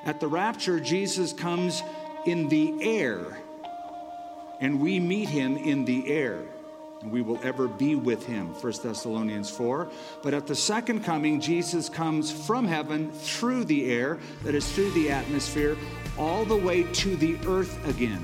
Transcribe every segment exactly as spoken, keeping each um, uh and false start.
At the rapture, Jesus comes in the air, and we meet him in the air. And we will ever be with him, First Thessalonians four. But at the second coming, Jesus comes from heaven through the air, that is through the atmosphere, all the way to the earth again.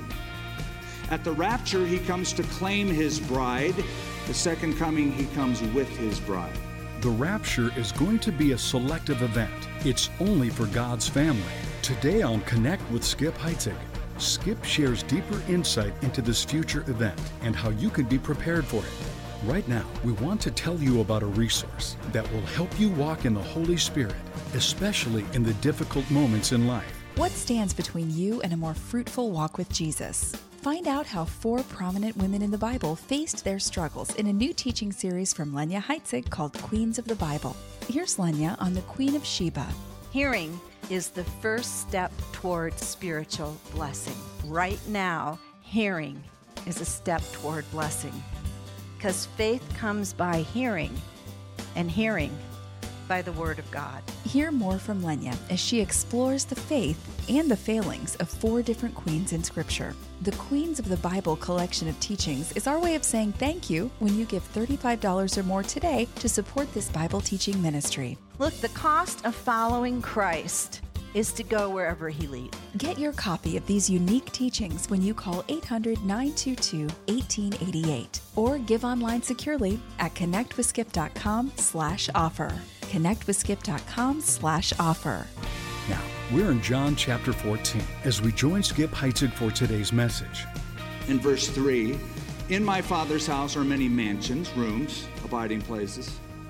At the rapture, he comes to claim his bride. The second coming, he comes with his bride. The rapture is going to be a selective event. It's only for God's family. Today on Connect with Skip Heitzig, Skip shares deeper insight into this future event and how you can be prepared for it. Right now, we want to tell you about a resource that will help you walk in the Holy Spirit, especially in the difficult moments in life. What stands between you and a more fruitful walk with Jesus? Find out how four prominent women in the Bible faced their struggles in a new teaching series from Lenya Heitzig called Queens of the Bible. Here's Lenya on the Queen of Sheba. Hearing is the first step toward spiritual blessing. Right now, hearing is a step toward blessing. Because faith comes by hearing, and hearing by the Word of God. Hear more from Lenya as she explores the faith and the failings of four different queens in Scripture. The Queens of the Bible collection of teachings is our way of saying thank you when you give thirty-five dollars or more today to support this Bible teaching ministry. Look, the cost of following Christ is to go wherever He leads. Get your copy of these unique teachings when you call eight hundred, nine two two, one eight eight eight or give online securely at connectwithskip.com slash offer. connectwithskip.com slash offer. Now, we're in John chapter fourteen as we join Skip Heitzig for today's message. In verse three, in my Father's house are many mansions, rooms, abiding places.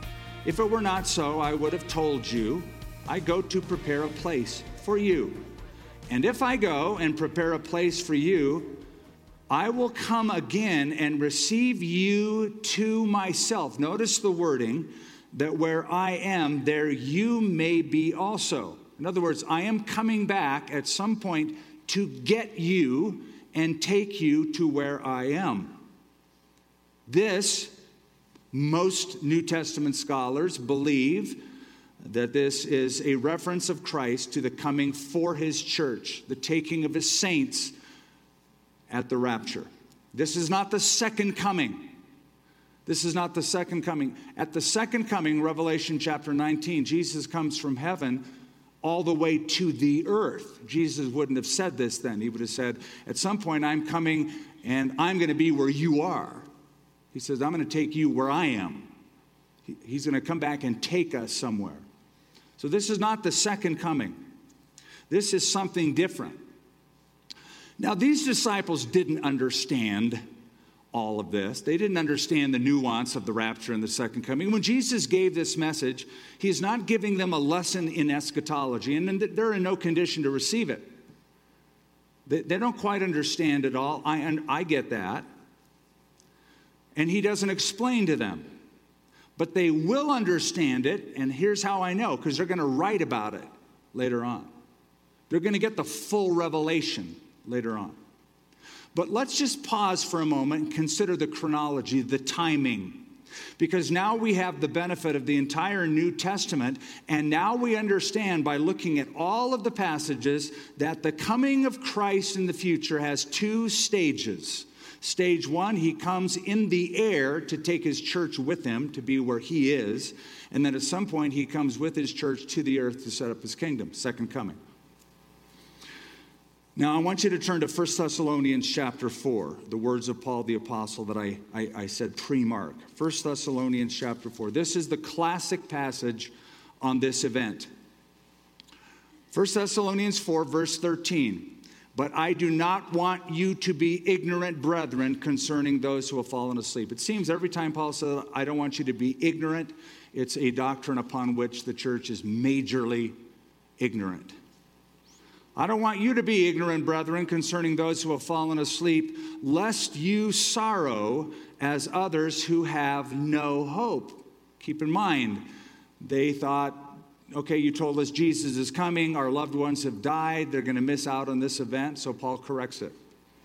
If it were not so, I would have told you, I go to prepare a place for you. And if I go and prepare a place for you, I will come again and receive you to myself. Notice the wording, that where I am, there you may be also. In other words, I am coming back at some point to get you and take you to where I am. This, most New Testament scholars believe that this is a reference of Christ to the coming for his church, the taking of his saints at the rapture. This is not the second coming. This is not the second coming. At the second coming, Revelation chapter nineteen, Jesus comes from heaven all the way to the earth. Jesus wouldn't have said this then. He would have said, at some point, I'm coming and I'm going to be where you are. He says, I'm going to take you where I am. He's going to come back and take us somewhere. So this is not the second coming. This is something different. Now, these disciples didn't understand all of this. They didn't understand the nuance of the rapture and the second coming. When Jesus gave this message, he's not giving them a lesson in eschatology, and they're in no condition to receive it. They, they don't quite understand it all. I, and I get that. And he doesn't explain to them. But they will understand it, and here's how I know, because they're going to write about it later on. They're going to get the full revelation later on. But let's just pause for a moment and consider the chronology, the timing. Because now we have the benefit of the entire New Testament, and now we understand by looking at all of the passages that the coming of Christ in the future has two stages. Stage one, he comes in the air to take his church with him to be where he is. And then at some point, he comes with his church to the earth to set up his kingdom, second coming. Now, I want you to turn to First Thessalonians chapter four, the words of Paul the Apostle that I, I, I said pre-mark. First Thessalonians chapter four. This is the classic passage on this event. First Thessalonians four, verse thirteen. But I do not want you to be ignorant, brethren, concerning those who have fallen asleep. It seems every time Paul says, I don't want you to be ignorant, it's a doctrine upon which the church is majorly ignorant. I don't want you to be ignorant, brethren, concerning those who have fallen asleep, lest you sorrow as others who have no hope. Keep in mind, they thought, okay, you told us Jesus is coming, our loved ones have died, they're going to miss out on this event, so Paul corrects it.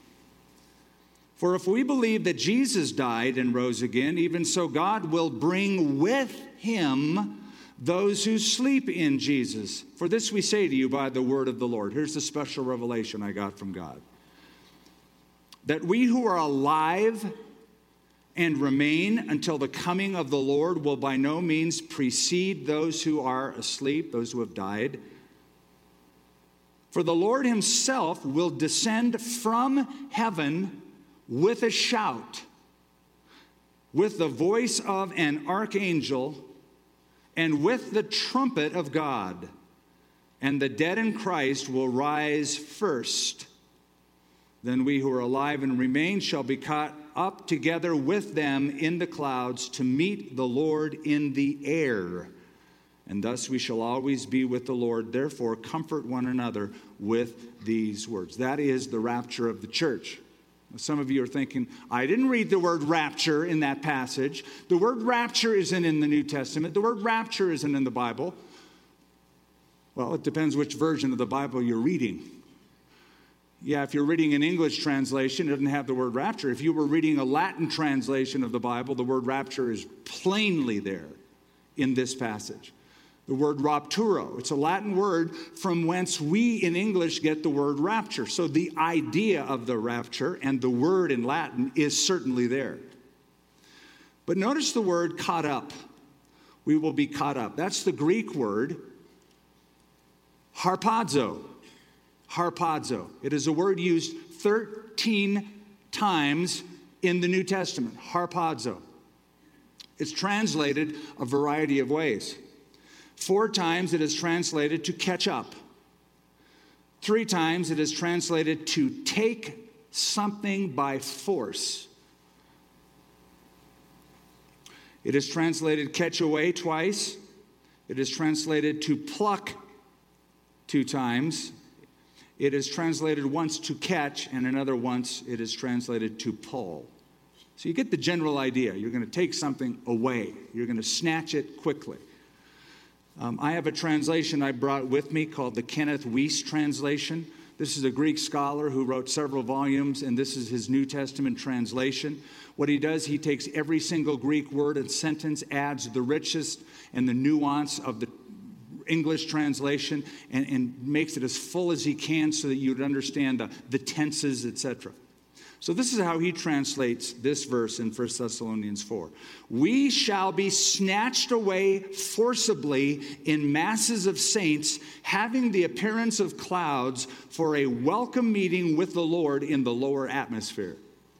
For if we believe that Jesus died and rose again, even so God will bring with him those who sleep in Jesus. For this we say to you by the word of the Lord. Here's the special revelation I got from God. That we who are alive and remain until the coming of the Lord will by no means precede those who are asleep, those who have died. For the Lord himself will descend from heaven with a shout, with the voice of an archangel, and with the trumpet of God. And the dead in Christ will rise first. Then we who are alive and remain shall be caught up together with them in the clouds to meet the Lord in the air. And thus we shall always be with the Lord. Therefore, comfort one another with these words. That is the rapture of the church. Some of you are thinking, I didn't read the word rapture in that passage. The word rapture isn't in the New Testament. The word rapture isn't in the Bible. Well, it depends which version of the Bible you're reading. Yeah, if you're reading an English translation, it doesn't have the word rapture. If you were reading a Latin translation of the Bible, the word rapture is plainly there in this passage. The word rapturo, it's a Latin word from whence we in English get the word rapture. So the idea of the rapture and the word in Latin is certainly there. But notice the word caught up. We will be caught up. That's the Greek word harpazo. Harpazo. It is a word used thirteen times in the New Testament. Harpazo. It's translated a variety of ways. Four times it is translated to catch up. Three times it is translated to take something by force. It is translated catch away twice. It is translated to pluck two times. It is translated once to catch, and another once it is translated to pull. So you get the general idea. You're going to take something away. You're going to snatch it quickly. Um, I have a translation I brought with me called the Kenneth Wuest translation. This is a Greek scholar who wrote several volumes, and this is his New Testament translation. What he does, he takes every single Greek word and sentence, adds the richest and the nuance of the English translation, and, and makes it as full as he can so that you'd understand the, the tenses, et cetera. So this is how he translates this verse in First Thessalonians four. We shall be snatched away forcibly in masses of saints, having the appearance of clouds for a welcome meeting with the Lord in the lower atmosphere.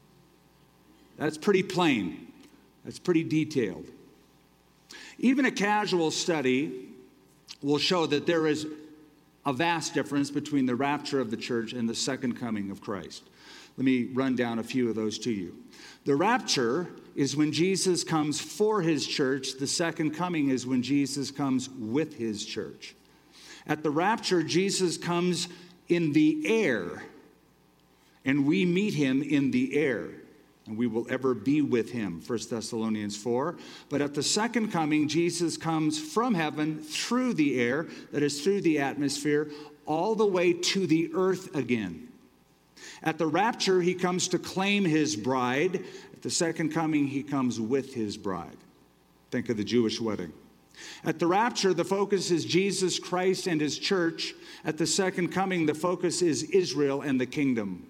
That's pretty plain. That's pretty detailed. Even a casual study will show that there is a vast difference between the rapture of the church and the second coming of Christ. Let me run down a few of those to you. The rapture is when Jesus comes for his church. The second coming is when Jesus comes with his church. At the rapture, Jesus comes in the air, and we meet him in the air, and we will ever be with him, First Thessalonians four. But at the second coming, Jesus comes from heaven through the air, that is through the atmosphere, all the way to the earth again. At the rapture, he comes to claim his bride. At the second coming, he comes with his bride. Think of the Jewish wedding. At the rapture, the focus is Jesus Christ and his church. At the second coming, the focus is Israel and the kingdom.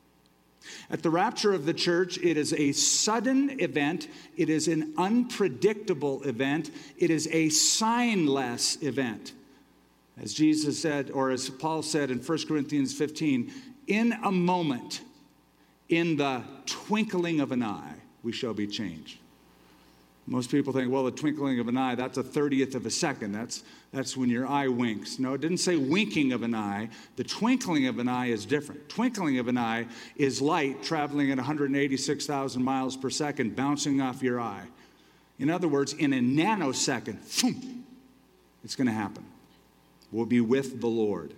At the rapture of the church, it is a sudden event. It is an unpredictable event. It is a signless event. As Jesus said, or as Paul said in First Corinthians fifteen, in a moment, in the twinkling of an eye, we shall be changed. Most people think, well, the twinkling of an eye, that's a thirtieth of a second. That's, that's when your eye winks. No, it didn't say winking of an eye. The twinkling of an eye is different. Twinkling of an eye is light traveling at one hundred eighty-six thousand miles per second, bouncing off your eye. In other words, in a nanosecond, boom, it's going to happen. We'll be with the Lord.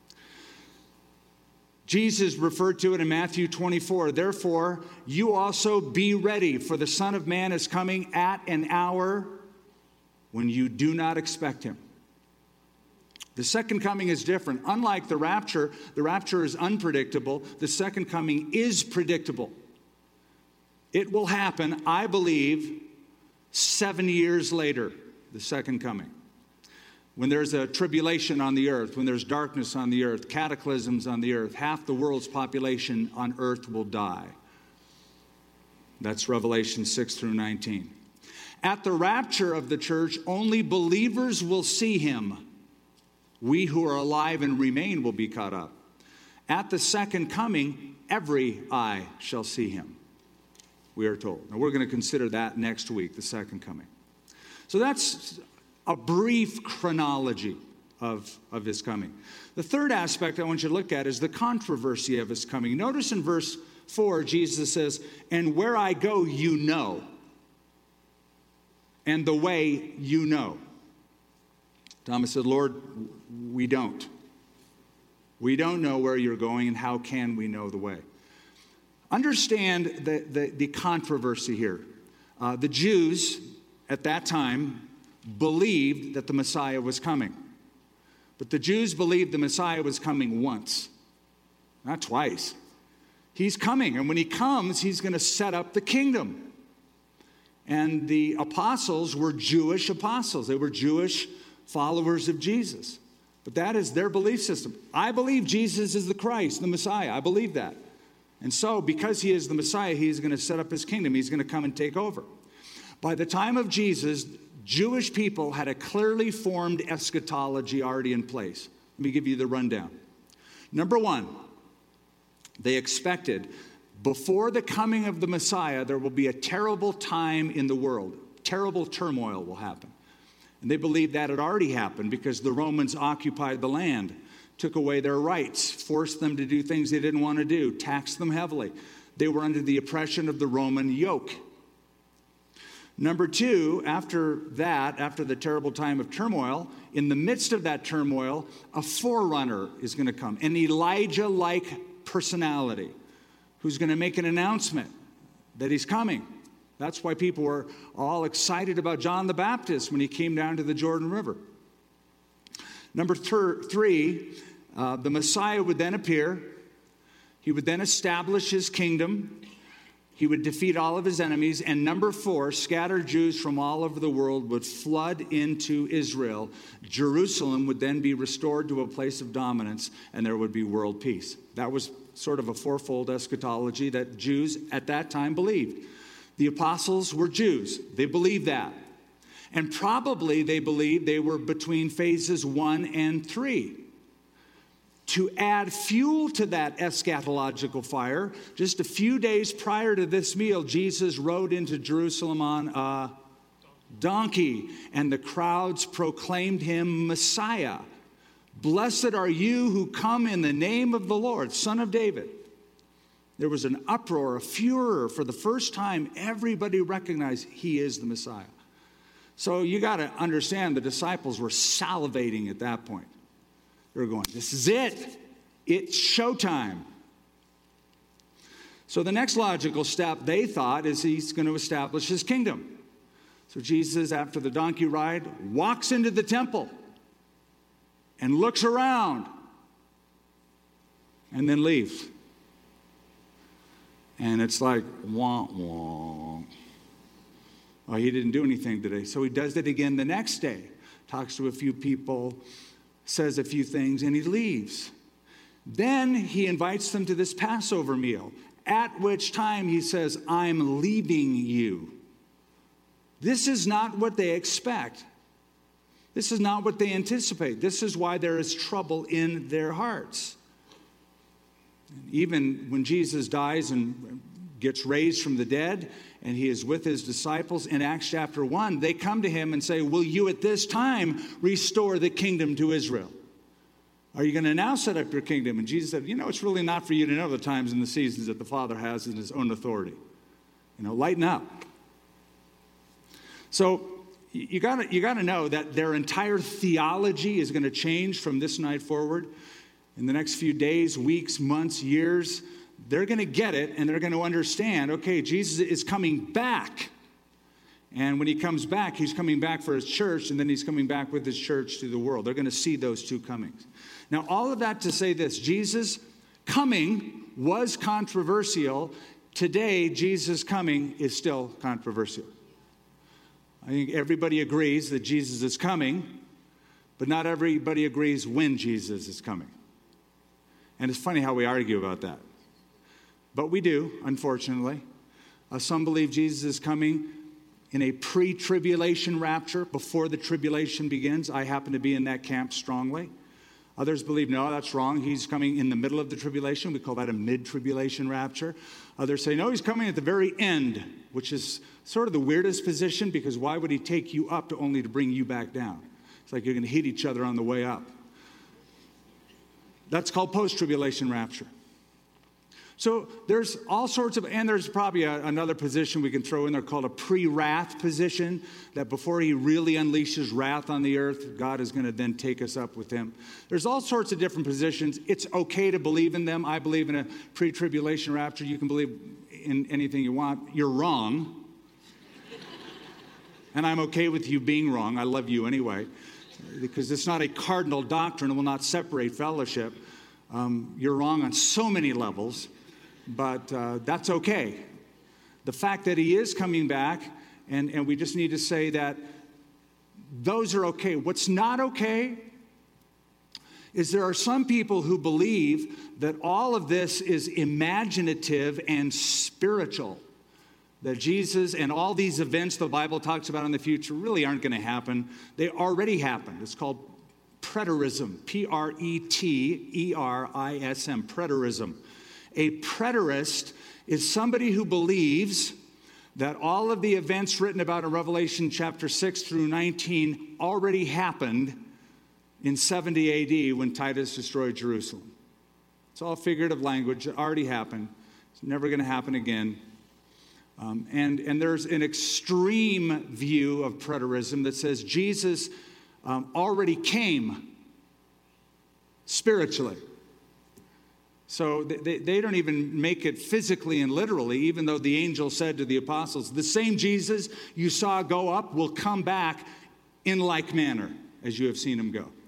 Jesus referred to it in Matthew twenty-four. Therefore, you also be ready, for the Son of Man is coming at an hour when you do not expect him. The second coming is different. Unlike the rapture, the rapture is unpredictable. The second coming is predictable. It will happen, I believe, seven years later, the second coming. When there's a tribulation on the earth, when there's darkness on the earth, cataclysms on the earth, half the world's population on earth will die. That's Revelation six through nineteen. At the rapture of the church, only believers will see him. We who are alive and remain will be caught up. At the second coming, every eye shall see him, we are told. Now, we're going to consider that next week, the second coming. So that's a brief chronology of, of his coming. The third aspect I want you to look at is the controversy of his coming. Notice in verse four, Jesus says, "And where I go, you know, and the way you know." Thomas said, "Lord, we don't. We don't know where you're going, and how can we know the way?" Understand the, the, the controversy here. Uh, the Jews at that time believed that the Messiah was coming. But the Jews believed the Messiah was coming once, not twice. He's coming, and when he comes, he's going to set up the kingdom. And the apostles were Jewish apostles. They were Jewish followers of Jesus. But that is their belief system. I believe Jesus is the Christ, the Messiah. I believe that. And so, because he is the Messiah, he's going to set up his kingdom. He's going to come and take over. By the time of Jesus, Jewish people had a clearly formed eschatology already in place. Let me give you the rundown. Number one, they expected before the coming of the Messiah, there will be a terrible time in the world. Terrible turmoil will happen. And they believed that had already happened because the Romans occupied the land, took away their rights, forced them to do things they didn't want to do, taxed them heavily. They were under the oppression of the Roman yoke. Number two, after that, after the terrible time of turmoil, in the midst of that turmoil, a forerunner is going to come, an Elijah-like personality who's going to make an announcement that he's coming. That's why people were all excited about John the Baptist when he came down to the Jordan River. Number thir- three, uh, the Messiah would then appear. He would then establish his kingdom. He would defeat all of his enemies. And number four, scattered Jews from all over the world would flood into Israel. Jerusalem would then be restored to a place of dominance, and there would be world peace. That was sort of a fourfold eschatology that Jews at that time believed. The apostles were Jews. They believed that. And probably they believed they were between phases one and three. To add fuel to that eschatological fire, just a few days prior to this meal, Jesus rode into Jerusalem on a donkey, and the crowds proclaimed him Messiah. "Blessed are you who come in the name of the Lord, Son of David." There was an uproar, a furor. For the first time, everybody recognized he is the Messiah. So you got to understand the disciples were salivating at that point. They were going, this is it. It's showtime. So the next logical step, they thought, is he's going to establish his kingdom. So Jesus, after the donkey ride, walks into the temple and looks around and then leaves. And it's like, wah, wah. Oh, he didn't do anything today. So he does it again the next day. Talks to a few people, says a few things, and he leaves. Then he invites them to this Passover meal, at which time he says, "I'm leaving you." This is not what they expect. This is not what they anticipate. This is why there is trouble in their hearts. Even when Jesus dies and gets raised from the dead, and he is with his disciples in Acts chapter one, they come to him and say, "Will you at this time restore the kingdom to Israel? Are you going to now set up your kingdom?" And Jesus said, "You know, it's really not for you to know the times and the seasons that the Father has in his own authority. You know, lighten up." So you got you got to know that their entire theology is going to change from this night forward. In the next few days, weeks, months, years, they're going to get it, and they're going to understand, okay, Jesus is coming back. And when he comes back, he's coming back for his church, and then he's coming back with his church to the world. They're going to see those two comings. Now, all of that to say this, Jesus' coming was controversial. Today, Jesus' coming is still controversial. I think everybody agrees that Jesus is coming, But not everybody agrees when Jesus is coming. And it's funny how we argue about that. But we do, unfortunately. Uh, some believe Jesus is coming in a pre-tribulation rapture before the tribulation begins. I happen to be in that camp strongly. Others believe, no, that's wrong. He's coming in the middle of the tribulation. We call that a mid-tribulation rapture. Others say, no, he's coming at the very end, which is sort of the weirdest position, because why would he take you up to only to bring you back down? It's like you're going to hit each other on the way up. That's called post-tribulation rapture. So there's all sorts of, and there's probably a, another position we can throw in there called a pre-wrath position, that before he really unleashes wrath on the earth, God is going to then take us up with him. There's all sorts of different positions. It's okay to believe in them. I believe in a pre-tribulation rapture. You can believe in anything you want. You're wrong. And I'm okay with you being wrong. I love you anyway, because it's not a cardinal doctrine. It will not separate fellowship. Um, you're wrong on so many levels. But uh, that's okay. The fact that he is coming back, and, and we just need to say that those are okay. What's not okay is there are some people who believe that all of this is imaginative and spiritual. That Jesus and all these events the Bible talks about in the future really aren't going to happen. They already happened. It's called preterism, P R E T E R I S M, preterism. A preterist is somebody who believes that all of the events written about in Revelation chapter six through nineteen already happened in seventy A D when Titus destroyed Jerusalem. It's all figurative language. It already happened. It's never going to happen again. Um, and, and there's an extreme view of preterism that says Jesus um, already came spiritually. So they, they don't even make it physically and literally, even though the angel said to the apostles, the same Jesus you saw go up will come back in like manner as you have seen him go.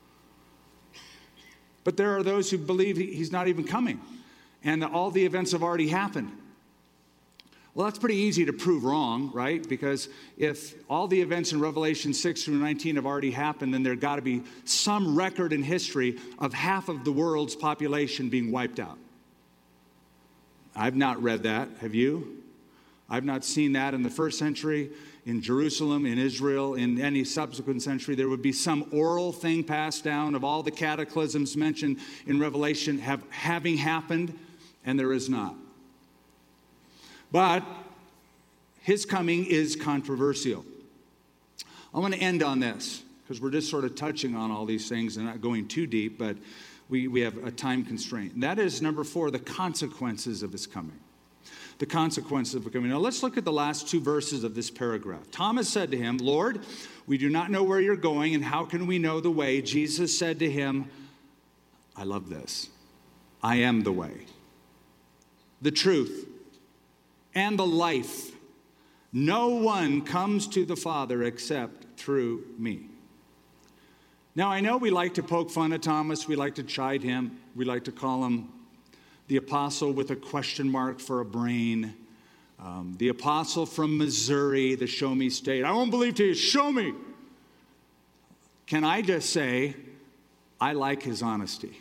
But there are those who believe he's not even coming, and all the events have already happened. Well, that's pretty easy to prove wrong, right? Because if all the events in Revelation six through nineteen have already happened, then there's got to be some record in history of half of the world's population being wiped out. I've not read that. Have you? I've not seen that in the first century, in Jerusalem, in Israel, in any subsequent century. There would be some oral thing passed down of all the cataclysms mentioned in Revelation have having happened, and there is not. But his coming is controversial. I want to end on this, because we're just sort of touching on all these things and not going too deep, but we, we have a time constraint. And that is, number four, the consequences of his coming. The consequences of his coming. Now, let's look at the last two verses of this paragraph. Thomas said to him, Lord, we do not know where you're going, and how can we know the way? Jesus said to him, I love this. I am the way, the truth, and the life. No one comes to the Father except through me. Now, I know we like to poke fun at Thomas. We like to chide him. We like to call him the apostle with a question mark for a brain. Um, the apostle from Missouri, the show me state. I won't believe to you. Show me. Can I just say, I like his honesty.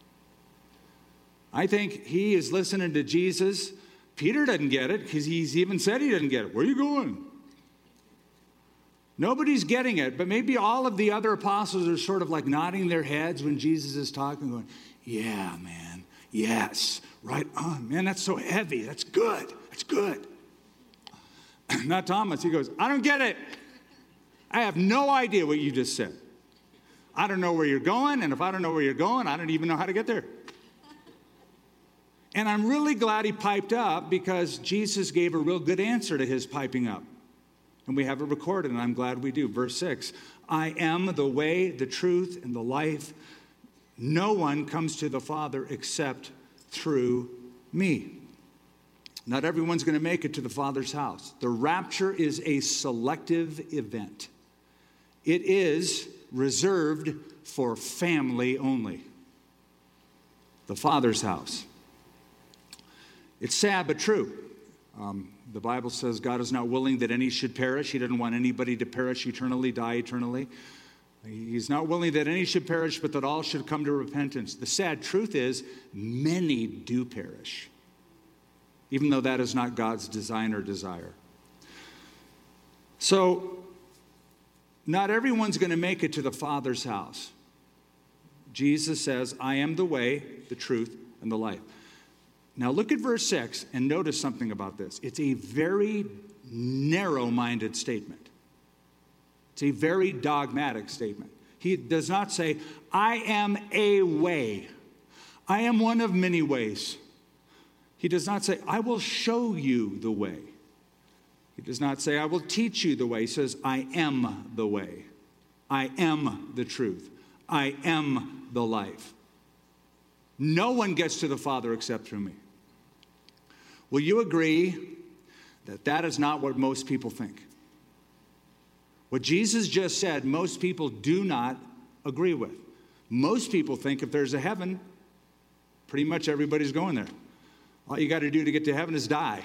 I think he is listening to Jesus. Peter doesn't get it, because he's even said he doesn't get it. Where are you going? Nobody's getting it, but maybe all of the other apostles are sort of like nodding their heads when Jesus is talking, going, yeah, man, yes, right on. Man, that's so heavy. That's good. That's good. Not Thomas. He goes, I don't get it. I have no idea what you just said. I don't know where you're going, and if I don't know where you're going, I don't even know how to get there. And I'm really glad he piped up, because Jesus gave a real good answer to his piping up. And we have it recorded, and I'm glad we do. Verse six, I am the way, the truth, and the life. No one comes to the Father except through me. Not everyone's going to make it to the Father's house. The rapture is a selective event. It is reserved for family only. The Father's house. It's sad but true. Um, the Bible says God is not willing that any should perish. He doesn't want anybody to perish eternally, die eternally. He's not willing that any should perish, but that all should come to repentance. The sad truth is, many do perish, even though that is not God's design or desire. So, not everyone's going to make it to the Father's house. Jesus says, I am the way, the truth, and the life. Now look at verse six and notice something about this. It's a very narrow-minded statement. It's a very dogmatic statement. He does not say, I am a way. I am one of many ways. He does not say, I will show you the way. He does not say, I will teach you the way. He says, I am the way. I am the truth. I am the life. No one gets to the Father except through me. Will you agree that that is not what most people think? What Jesus just said, most people do not agree with. Most people think if there's a heaven, pretty much everybody's going there. All you got to do to get to heaven is die.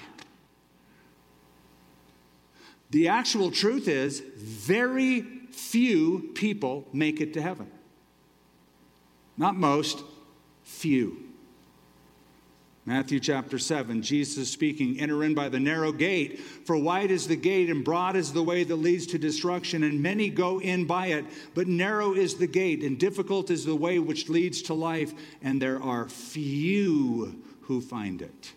The actual truth is, very few people make it to heaven. Not most, few. Matthew chapter seven, Jesus speaking, enter in by the narrow gate, for wide is the gate and broad is the way that leads to destruction, and many go in by it. But narrow is the gate and difficult is the way which leads to life, and there are few who find it.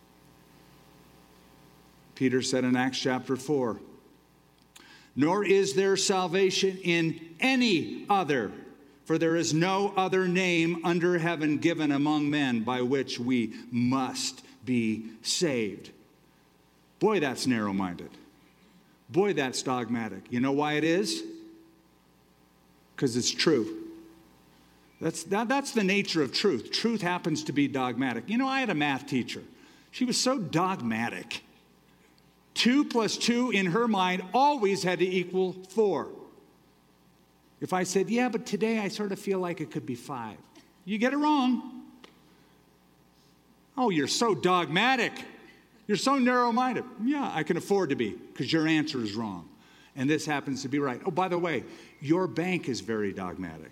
Peter said in Acts chapter four, nor is there salvation in any other, for there is no other name under heaven given among men by which we must be saved. Boy, that's narrow-minded. Boy, that's dogmatic. You know why it is? Because it's true. That's, that, that's the nature of truth. Truth happens to be dogmatic. You know, I had a math teacher. She was so dogmatic. Two plus two in her mind always had to equal four. If I said, yeah, but today I sort of feel like it could be five. You get it wrong. Oh, you're so dogmatic. You're so narrow-minded. Yeah, I can afford to be because your answer is wrong. And this happens to be right. Oh, by the way, your bank is very dogmatic.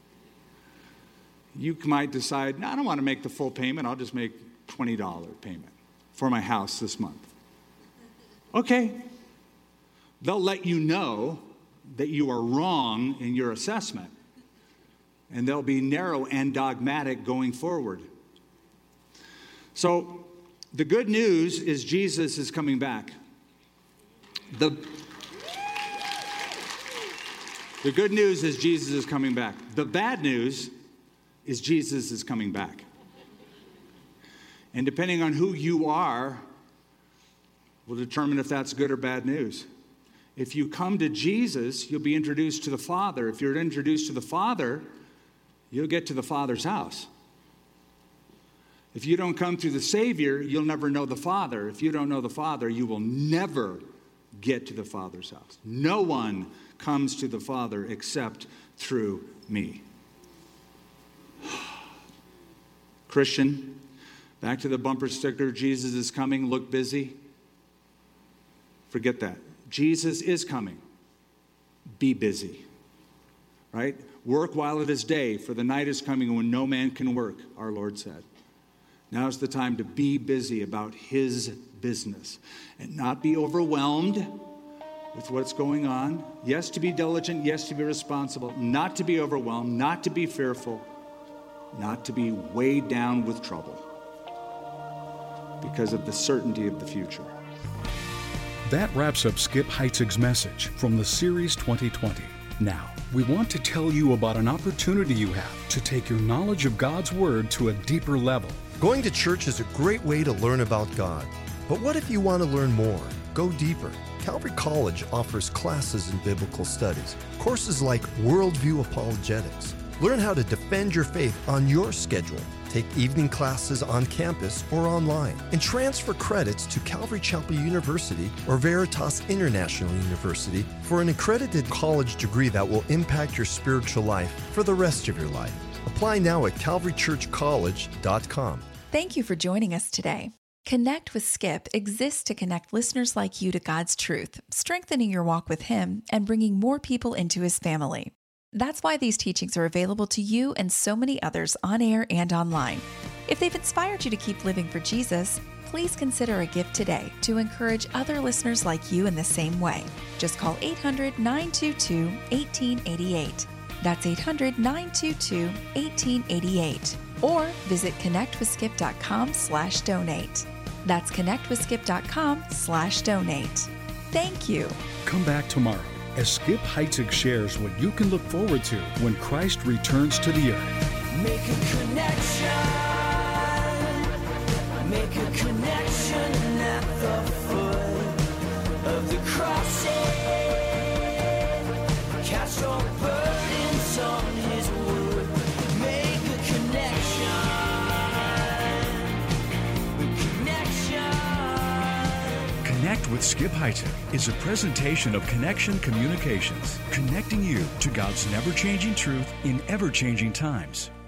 You might decide, no, I don't want to make the full payment. I'll just make twenty dollars payment for my house this month. Okay. They'll let you know that you are wrong in your assessment. And they'll be narrow and dogmatic going forward. So, the good news is Jesus is coming back. The, the good news is Jesus is coming back. The bad news is Jesus is coming back. And depending on who you are, will determine if that's good or bad news. If you come to Jesus, you'll be introduced to the Father. If you're introduced to the Father, you'll get to the Father's house. If you don't come through the Savior, you'll never know the Father. If you don't know the Father, you will never get to the Father's house. No one comes to the Father except through me. Christian, back to the bumper sticker, Jesus is coming, look busy. Forget that. Jesus is coming. Be busy. Right? Work while it is day, for the night is coming when no man can work, our Lord said. Now is the time to be busy about his business and not be overwhelmed with what's going on. Yes, to be diligent. Yes, to be responsible. Not to be overwhelmed. Not to be fearful. Not to be weighed down with trouble because of the certainty of the future. That wraps up Skip Heitzig's message from the Series twenty twenty. Now, we want to tell you about an opportunity you have to take your knowledge of God's Word to a deeper level. Going to church is a great way to learn about God. But what if you want to learn more? Go deeper. Calvary College offers classes in biblical studies, courses like Worldview Apologetics. Learn how to defend your faith on your schedule. Take evening classes on campus or online, and transfer credits to Calvary Chapel University or Veritas International University for an accredited college degree that will impact your spiritual life for the rest of your life. Apply now at calvary church college dot com. Thank you for joining us today. Connect with Skip exists to connect listeners like you to God's truth, strengthening your walk with Him and bringing more people into His family. That's why these teachings are available to you and so many others on air and online. If they've inspired you to keep living for Jesus, please consider a gift today to encourage other listeners like you in the same way. Just call eight hundred, nine two two, one eight eight eight. That's eight hundred, nine two two, one eight eight eight. Or visit connectwithskip.com slash donate. That's connectwithskip.com slash donate. Thank you. Come back tomorrow as Skip Heitzig shares what you can look forward to when Christ returns to the earth. Make a connection. Make a connection at the foot of the cross. Cast your burdens on his wood. Make a connection. Connection. Connect with Skip Heitzig is a presentation of Connection Communications, connecting you to God's never-changing truth in ever-changing times.